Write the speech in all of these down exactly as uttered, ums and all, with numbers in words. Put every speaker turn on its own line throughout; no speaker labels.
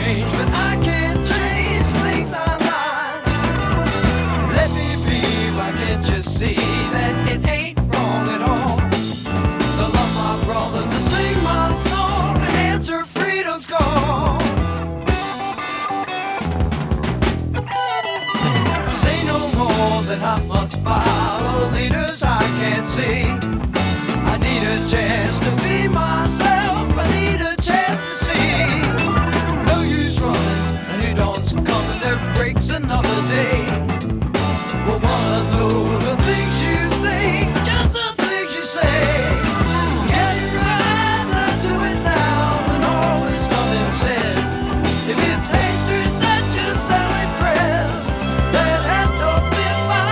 strange, but I can't change things I like. Let me be, why can't you see that it ain't wrong at all? To love my brother, to sing my song, to answer freedom's call. Say no more that I must follow leaders I can't see. I need a chance to be myself. I need a chance to see. No use running, and you don't succumb, and there breaks another day. Well, wanna know the things you think, just the things you say. Get it right, I do it now, and always nothing said. If it's hatred that you suddenly press, then have to fit my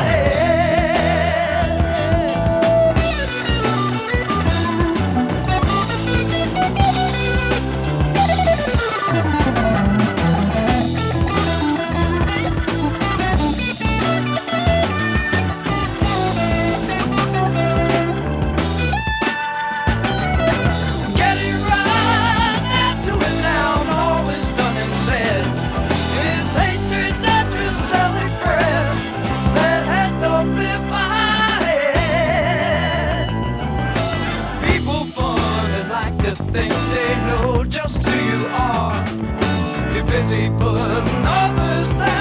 Get it right, and do it now, and always done and said. It's hatred that you suddenly press, that had to fit my head. People fun and like to think they know just who you are. Too busy putting others down.